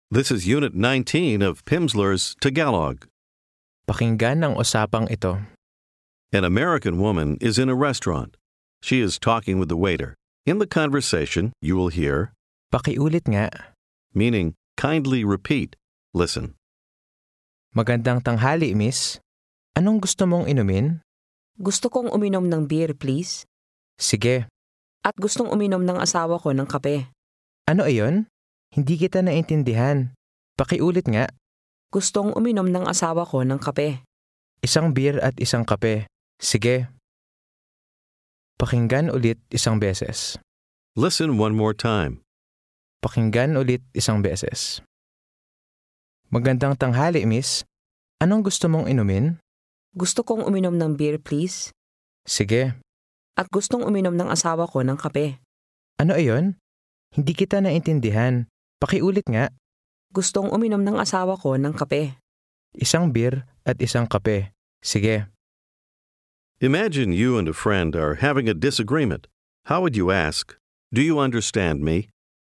This is Unit 19 of Pimsleur's Tagalog. Pakinggan ang usapang ito. An American woman is in a restaurant. She is talking with the waiter. In the conversation, you will hear, Pakiulit nga. meaning kindly repeat. Listen. Magandang tanghali, miss. Anong gusto mong inumin? Gusto kong uminom ng beer, please. Sige. At gustong uminom ng asawa ko ng kape. Ano iyon? Hindi kita naintindihan. Pakiulit nga. Gustong uminom ng asawa ko ng kape. Isang beer at isang kape. Sige. Pakinggan ulit isang beses. Listen one more time. Pakinggan ulit isang beses. Magandang tanghali, miss. Anong gusto mong inumin? Gusto kong uminom ng beer, please. Sige. At gustong uminom ng asawa ko ng kape. Ano iyon? Hindi kita naintindihan. Pakiulit nga. Gustong uminom ng asawa ko ng kape. Isang beer at isang kape. Sige. Imagine you and a friend are having a disagreement. How would you ask, "Do you understand me?"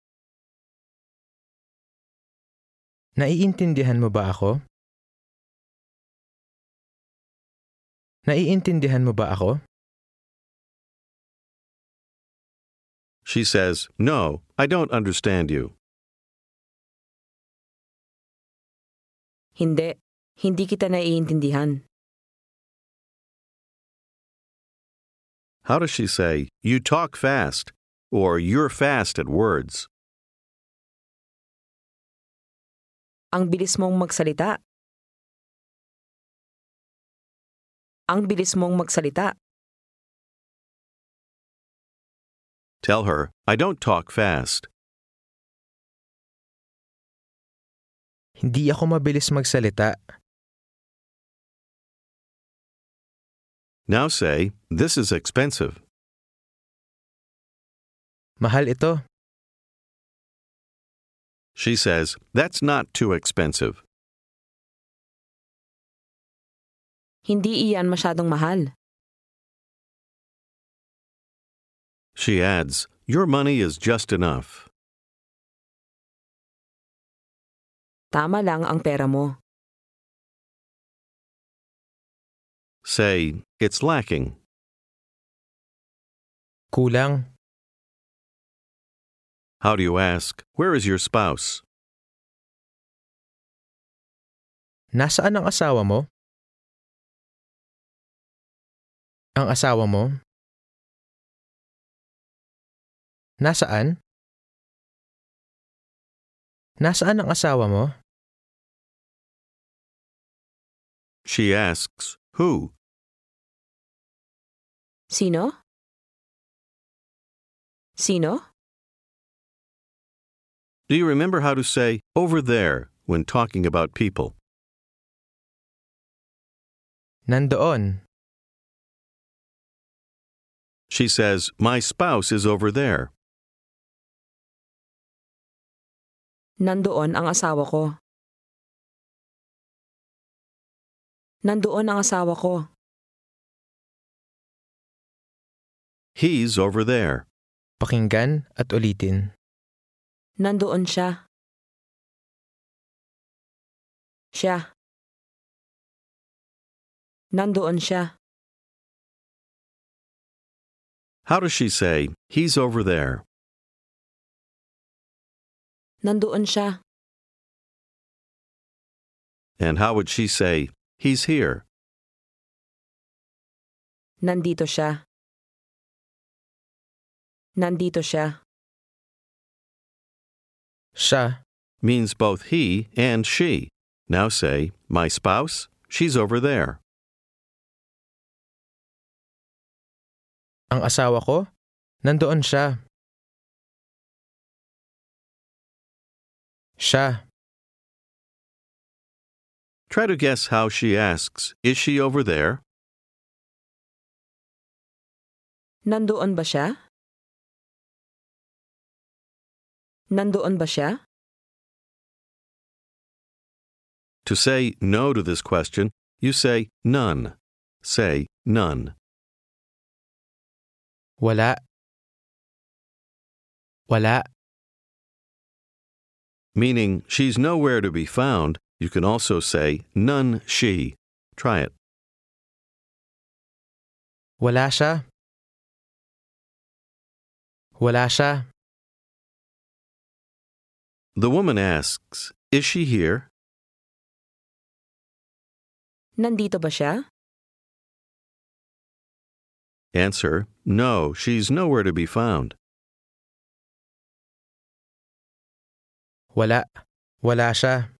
Naiintindihan mo ba ako? Naiintindihan mo ba ako? She says, "No, I don't understand you." Hindi kita naiintindihan. How does she say, "You talk fast," or "You're fast at words"? Ang bilis mong magsalita. Ang bilis mong magsalita. Tell her, "I don't talk fast." Hindi ako mabilis magsalita. Now say, "This is expensive." Mahal ito. She says, "That's not too expensive." Hindi iyan masyadong mahal. She adds, "Your money is just enough." Tama lang ang pera mo. Say, "It's lacking." Kulang. How do you ask, "Where is your spouse?" Nasaan ang asawa mo? Ang asawa mo? Nasaan? Nasaan ang asawa mo? She asks, "Who?" Sino? Sino? Do you remember how to say "over there" when talking about people? Nandoon. She says, "My spouse is over there." Nandoon ang asawa ko. Nandoon ang asawa ko. He's over there. Pakinggan at ulitin. Nandoon siya. Siya. Nandoon siya. How does she say, "He's over there"? Nandoon siya. And how would she say, "He's here"? Nandito siya. Nandito siya. Siya. Means both he and she. Now say, "My spouse, she's over there." Ang asawa ko? Nandoon siya. Siya. Try to guess how she asks, "Is she over there?" Nandoon ba siya? Nandoon ba siya? To say no to this question, you say none. Say none. Wala. Wala. Meaning she's nowhere to be found, you can also say none she. Try it. Wala siya. Wala siya. The woman asks, "Is she here?" Nandito ba siya? Answer, "No, she's nowhere to be found." Wala. Wala siya.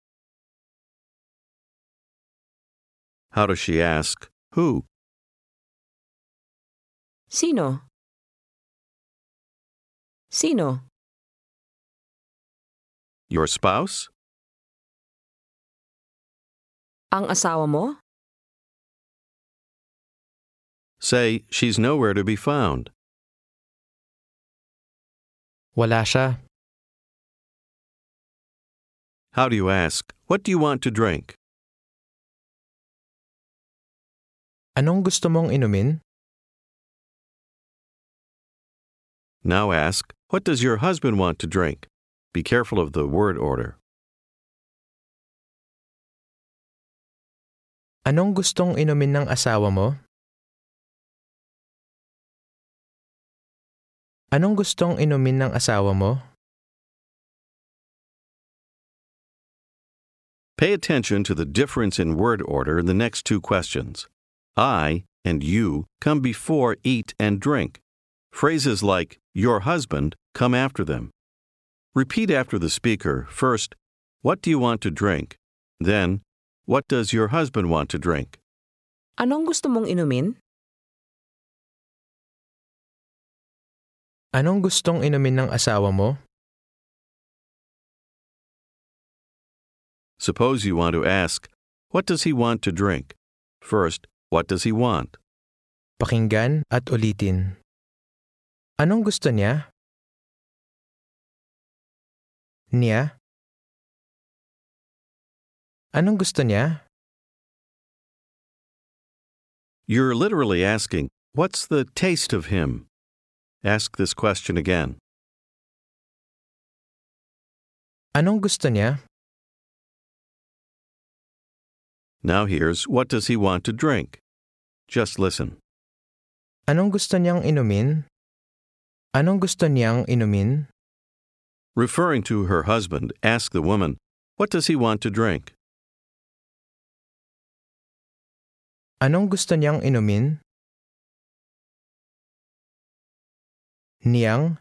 How does she ask? Who? Sino? Sino? Your spouse? Ang asawa mo? Say, she's nowhere to be found. Wala siya. How do you ask, what do you want to drink? Anong gusto mong inumin? Now ask, what does your husband want to drink? Be careful of the word order. Anong gustong inumin ng asawa mo? Anong gustong inumin ng asawa mo? Pay attention to the difference in word order in the next two questions. I and you come before eat and drink. Phrases like your husband come after them. Repeat after the speaker, first, what do you want to drink? Then, what does your husband want to drink? Anong gusto mong inumin? Anong gustong inumin ng asawa mo? Suppose you want to ask, what does he want to drink? First, what does he want? Pakinggan at ulitin. Anong gusto niya? Niya? Anong gusto niya? You're literally asking, what's the taste of him? Ask this question again. Anong gusto niya? Now here's, what does he want to drink? Just listen. Anong gusto niyang inumin? Anong gusto niyang inumin? Referring to her husband, ask the woman, what does he want to drink? Anong gusto niyang inumin? Niyang?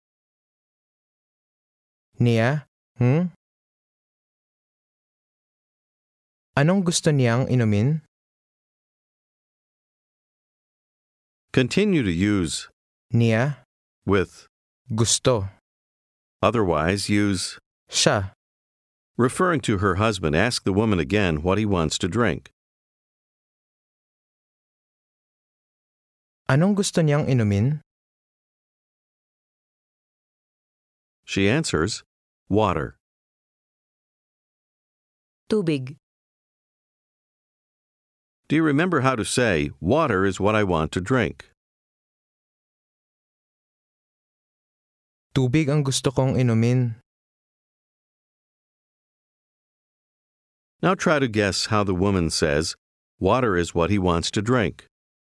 Niya? Anong gusto niyang inumin? Continue to use Niya? with. Gusto. Otherwise, use. Siya. Referring to her husband, ask the woman again what he wants to drink. Anong gusto niyang inumin? She answers, water. Tubig. Do you remember how to say, water is what I want to drink? Tubig ang gusto kong inumin. Now try to guess how the woman says, water is what he wants to drink.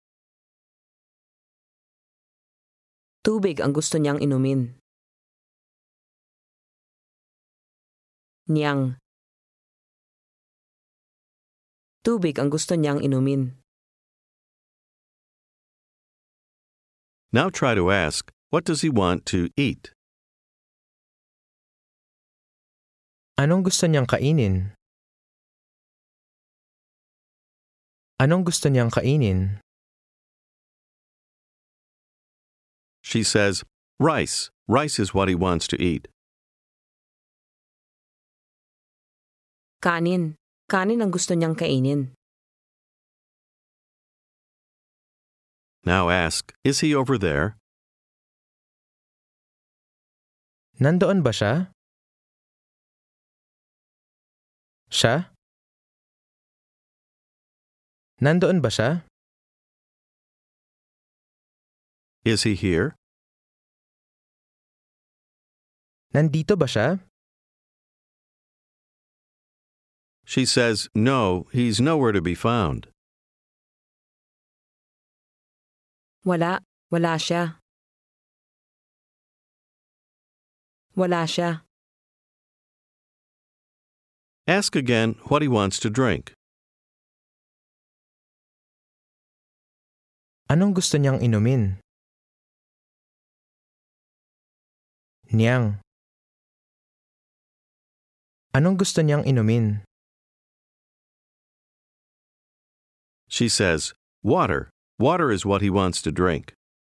Tubig ang gusto niyang inumin. Niyang. Tubig ang gusto niyang inumin. Now try to ask, what does he want to eat? Anong gusto niyang kainin? Anong gusto niyang kainin? She says, rice. Rice is what he wants to eat. Kanin. Kanin ang gusto niyang kainin. Now ask, is he over there? Nandoon ba siya? Siya? Nandoon ba siya? Is he here? Nandito ba siya? She says, no, he's nowhere to be found. Wala siya. Wala siya. Ask again what he wants to drink. Anong gusto niyang inumin? Niyang. Anong gusto niyang inumin? She says, water. Water is what he wants to drink.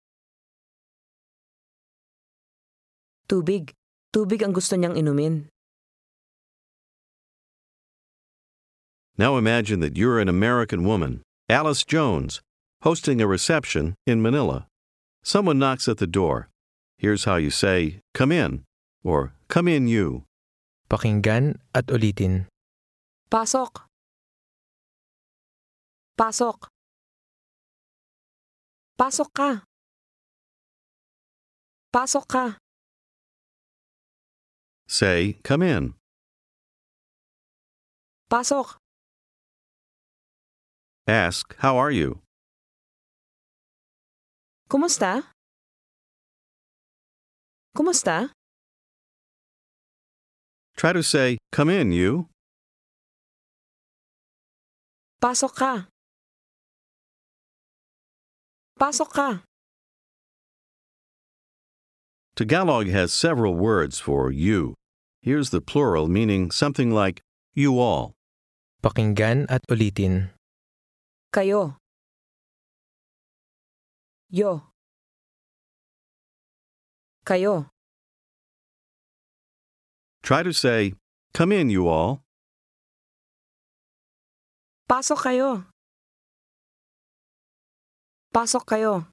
Tubig. Tubig ang gusto niyang inumin. Now imagine that you're an American woman, Alice Jones, hosting a reception in Manila. Someone knocks at the door. Here's how you say, come in, or come in you. Pakinggan at ulitin. Pasok. Pasok. Pasok ka. Pasok ka. Say, come in. Pasok. Ask, how are you? Kumusta? Kumusta? Try to say, come in you. Pasok ka. Pasok ka. Tagalog has several words for you. Here's the plural meaning something like you all. Pakinggan at ulitin. Kayo. Yo. Kayo. Try to say, come in you all. Pasok kayo. Pasok kayo.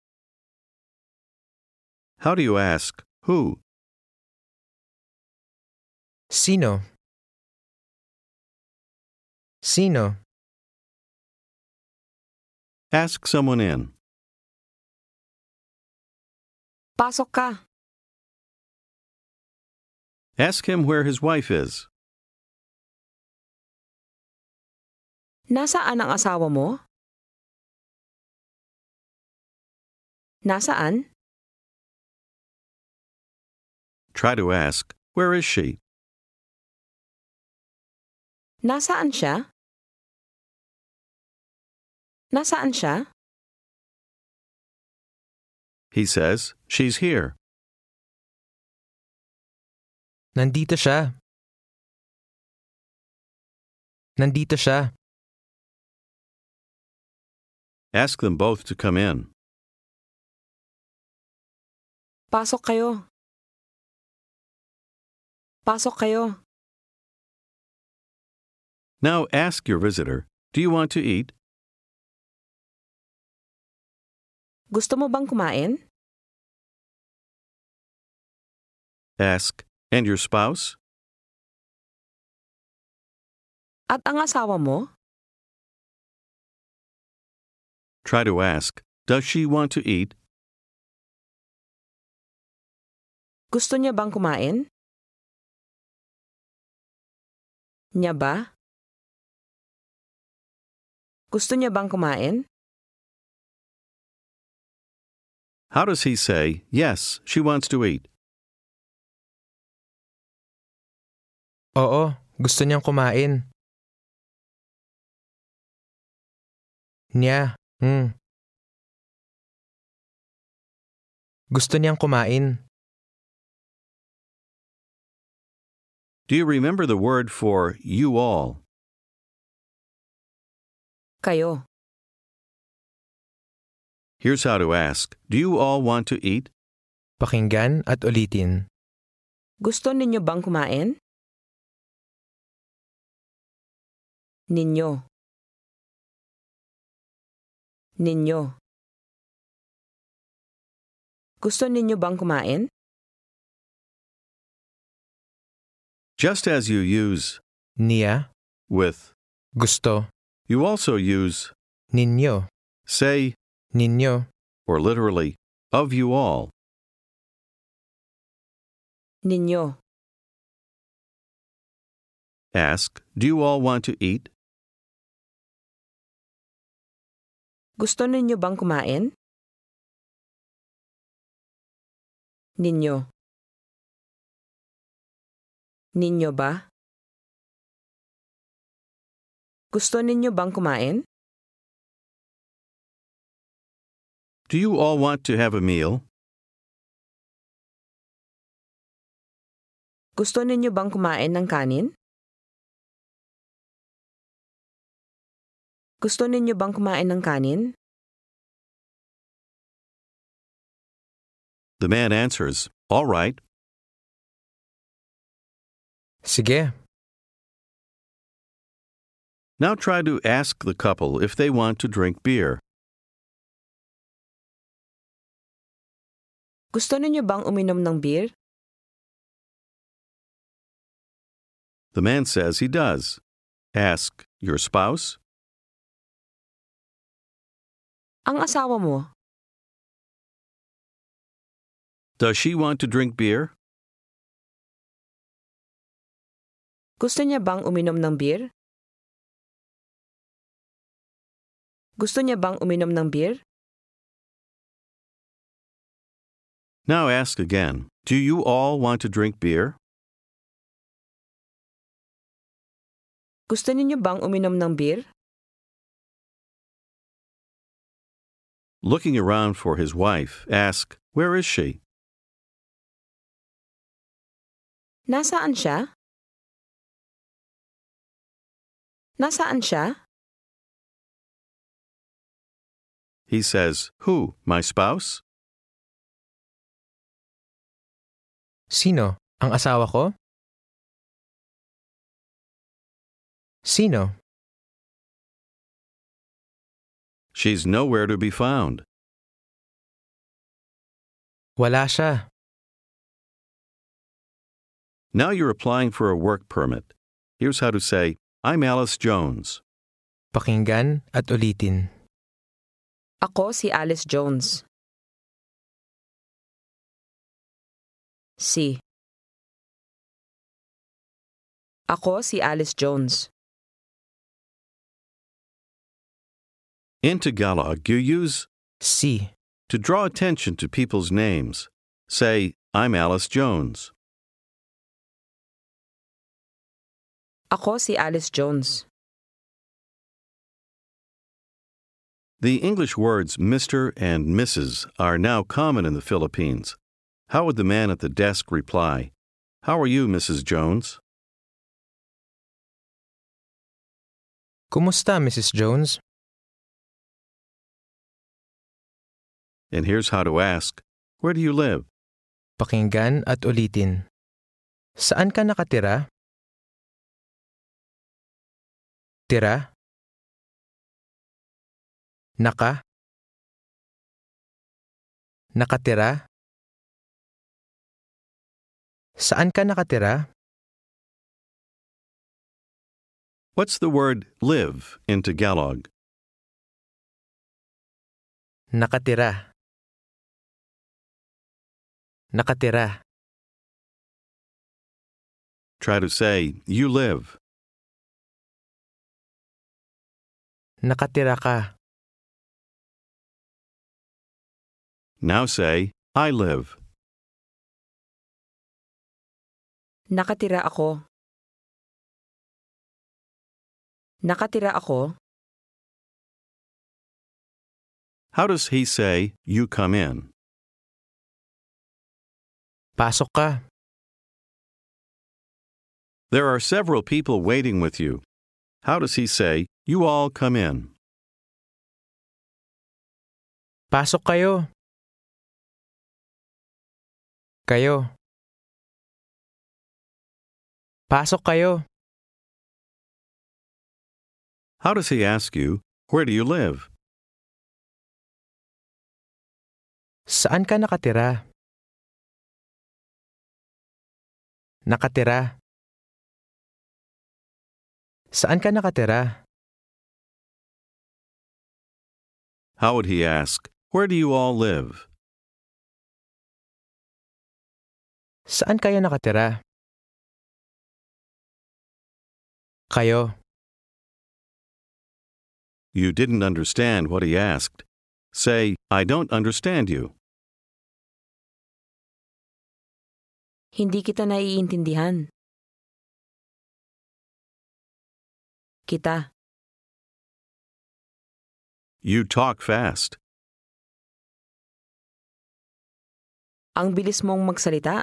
How do you ask, who? Sino? Sino? Ask someone in. Pasok ka. Ask him where his wife is. Nasaan ang asawa mo? Nasaan? Try to ask, where is she? Nasaan siya? Nasaan siya? He says, she's here. Nandito siya. Nandito siya. Ask them both to come in. Pasok kayo. Pasok kayo. Now ask your visitor, do you want to eat? Gusto mo bang kumain? Ask, and your spouse? At ang asawa mo? Try to ask, does she want to eat? Gusto niya bang kumain? Niya ba? Gusto niya bang kumain? How does he say, yes, she wants to eat? Oo, gusto niyang kumain. Niya. Gusto niyang kumain. Do you remember the word for you all? Kayo. Here's how to ask, do you all want to eat? Pakinggan at ulitin. Gusto ninyo bang kumain? Ninyo. Ninyo. Gusto ninyo bang kumain? Just as you use Niya. with, Gusto. you also use Ninyo. say, Ninyo. or literally, of you all. Ninyo. Ask, do you all want to eat? Gusto ninyo bang kumain? Ninyo. Ninyo ba? Gusto ninyo bang kumain? Do you all want to have a meal? Gusto ninyo bang kumain ng kanin? Gusto ninyo bang kumain ng kanin? The man answers, all right. Sige. Now try to ask the couple if they want to drink beer. Gusto ninyo bang uminom ng beer? The man says he does. Ask, your spouse? Ang asawa mo, Does she want to drink beer? gusto niya bang uminom ng beer? Gusto niya bang uminom ng beer? Now ask again, do you all want to drink beer? Gusto ninyo bang uminom ng beer? Looking around for his wife, ask, where is she? Nasaan siya? Nasaan siya? He says, who, my spouse? Sino? Ang asawa ko? Sino? She's nowhere to be found. Wala siya. Now you're applying for a work permit. Here's how to say, I'm Alice Jones. Pakinggan at ulitin. Ako si Alice Jones. Si. Ako si Alice Jones. In Tagalog, you use Si. to draw attention to people's names. Say, I'm Alice Jones. Ako si Alice Jones. The English words Mr. and Mrs. are now common in the Philippines. How would the man at the desk reply? How are you, Mrs. Jones? Kumusta, Mrs. Jones? And here's how to ask, where do you live? Pakinggan at ulitin. Saan ka nakatira? Tira? Naka? Nakatira? Saan ka nakatira? What's the word live in Tagalog? Nakatira. Nakatira. Try to say, you live. Nakatira ka. Now say, I live. Nakatira ako. Nakatira ako. How does he say, you come in? Pasok ka. There are several people waiting with you. How does he say, you all come in? Pasok kayo. Kayo. Pasok kayo. How does he ask you, where do you live? Saan ka nakatira? Nakatira. Saan ka nakatira? How would he ask, where do you all live? Saan kayo nakatira? Kayo. You didn't understand what he asked. Say, I don't understand you. Hindi kita naiintindihan. Kita. You talk fast. Ang bilis mong magsalita.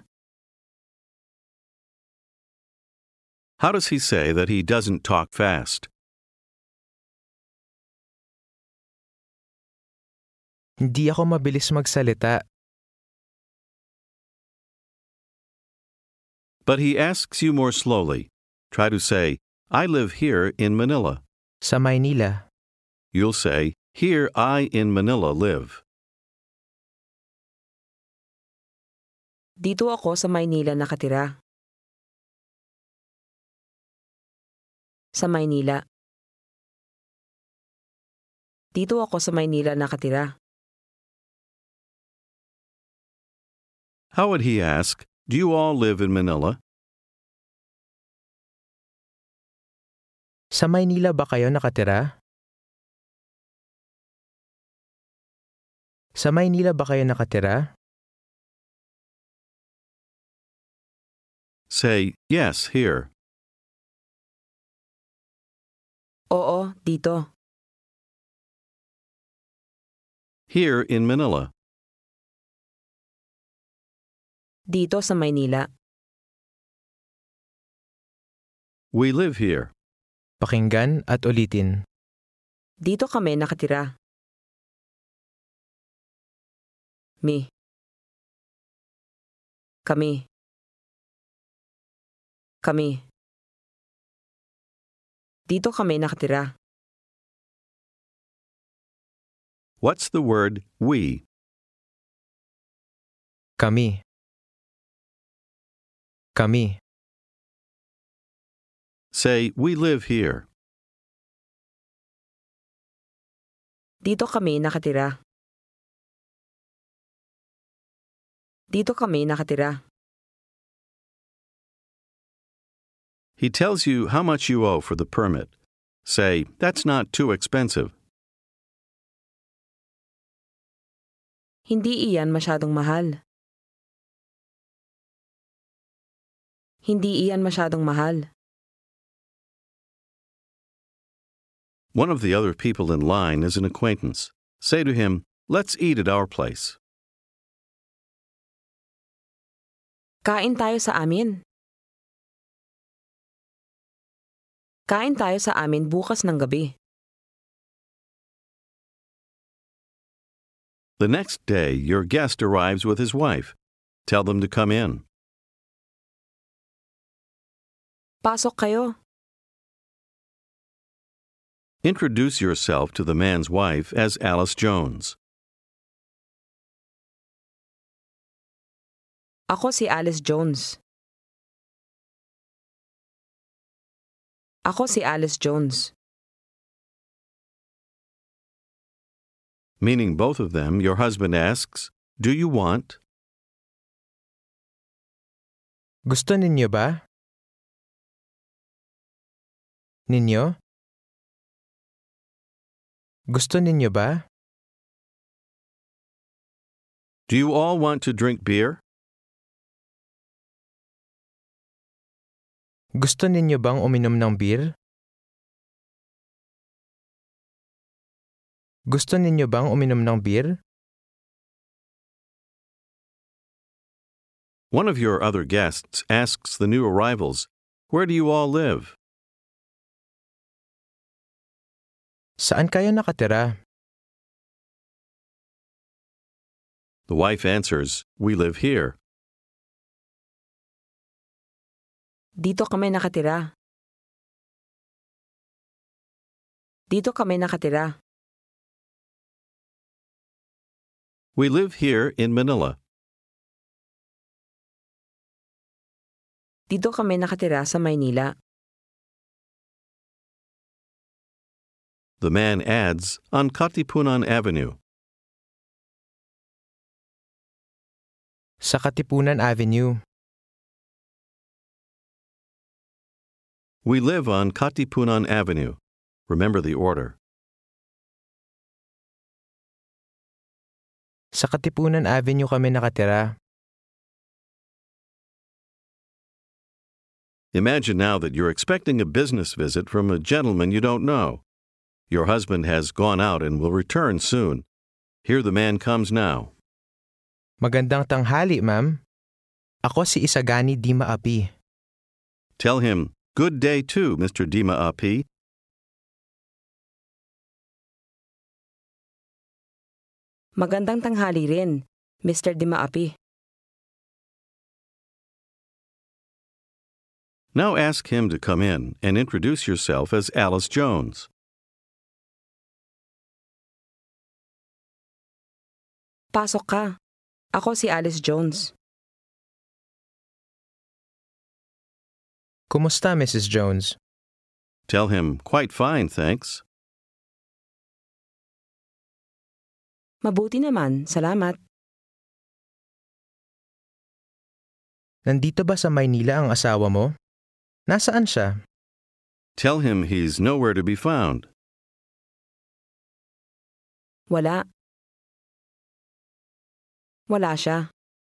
How does he say that he doesn't talk fast? Hindi ako mabilis magsalita. But he asks you more slowly. Try to say, I live here in Manila. Sa Maynila. You'll say, here I in Manila live. Dito ako sa Maynila nakatira. Sa Maynila. Dito ako sa Maynila nakatira. How would he ask, do you all live in Manila? Sa Maynila ba kayo nakatira? Sa Maynila ba kayo nakatira? Say, yes, here. Oo, dito. Here in Manila. Dito sa Maynila. We live here. Pakinggan at ulitin. Dito kami nakatira. Mi. Kami. Kami. Dito kami nakatira. What's the word we? Kami. Kami. Say, we live here. Dito kami nakatira. Dito kami nakatira. He tells you how much you owe for the permit. Say, that's not too expensive. Hindi iyan masyadong mahal. Hindi iyan masyadong mahal. One of the other people in line is an acquaintance. Say to him, let's eat at our place. Kain tayo sa amin. Kain tayo sa amin bukas ng gabi. The next day, your guest arrives with his wife. Tell them to come in. Pasok kayo. Introduce yourself to the man's wife as Alice Jones. Ako si Alice Jones. Ako si Alice Jones. Meaning both of them, your husband asks, do you want? Gusto ninyo ba? Ninyo? Gusto ninyo ba? Do you all want to drink beer? Gusto ninyo bang uminom ng beer? Gusto ninyo bang uminom ng beer? One of your other guests asks the new arrivals, where do you all live? Saan kayo nakatira? The wife answers, we live here. Dito kami nakatira. Dito kami nakatira. We live here in Manila. Dito kami nakatira sa Maynila. The man adds, on Katipunan Avenue. Sa Katipunan Avenue. We live on Katipunan Avenue. Remember the order. Sa Katipunan Avenue kami nakatira. Imagine now that you're expecting a business visit from a gentleman you don't know. Your husband has gone out and will return soon. Here the man comes now. Magandang tanghali, ma'am. Ako si Isagani Dima Api. Tell him, "Good day too, Mr. Dima Api." Magandang tanghali rin, Mr. Dimaapi. Now ask him to come in and introduce yourself as Alice Jones. Pasok ka. Ako si Alice Jones. Kumusta, Mrs. Jones? Tell him, "Quite fine, thanks." Mabuti naman, salamat. Nandito ba sa Maynila ang asawa mo? Nasaan siya? Tell him he's nowhere to be found. Wala. Wala siya.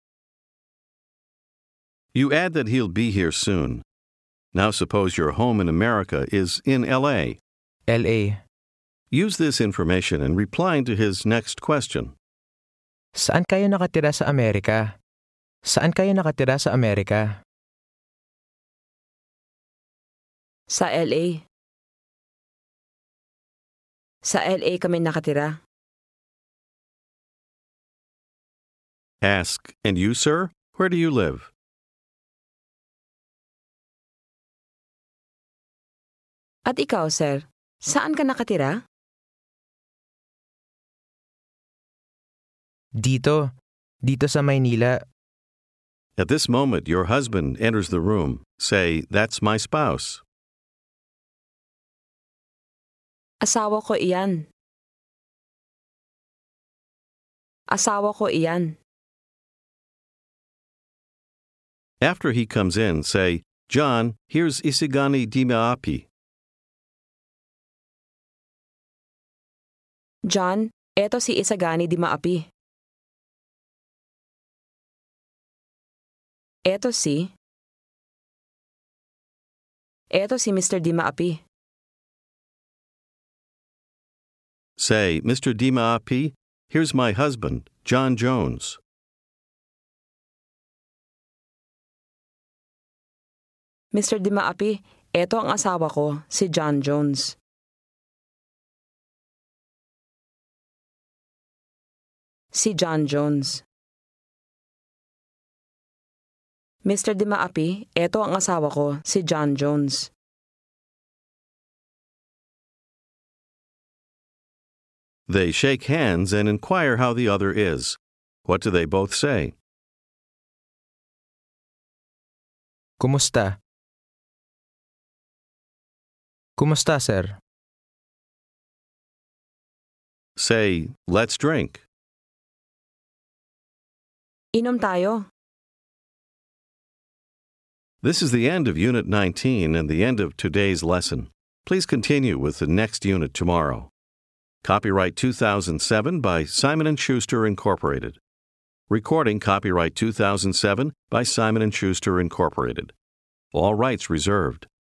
You add that he'll be here soon. Now suppose your home in America is in L.A. L.A. Use this information in replying to his next question. Saan kayo nakatira sa Amerika? Saan kayo nakatira sa Amerika? Sa LA. Sa LA kami nakatira. Ask, "And you, sir? Where do you live?" At ikaw, sir, saan ka nakatira? Dito sa Maynila. At this moment, your husband enters the room. Say, "That's my spouse." Asawa ko iyan. Asawa ko iyan. After he comes in, say, "John, here's Isigani Dimaapi." John, eto si Isagani Dimaapi. Eto si Mr. Dimaapi. Say, "Mr. Dimaapi, here's my husband, John Jones." Mr. Dimaapi, eto ang asawa ko, si John Jones. Si John Jones. Mr. Dimaapi, eto ang asawa ko, si John Jones. They shake hands and inquire how the other is. What do they both say? Kumusta? Kumusta, sir? Say, "Let's drink." Inom tayo. This is the end of Unit 19 and the end of today's lesson. Please continue with the next unit tomorrow. Copyright 2007 by Simon & Schuster Incorporated. Recording copyright 2007 by Simon & Schuster Incorporated. All rights reserved.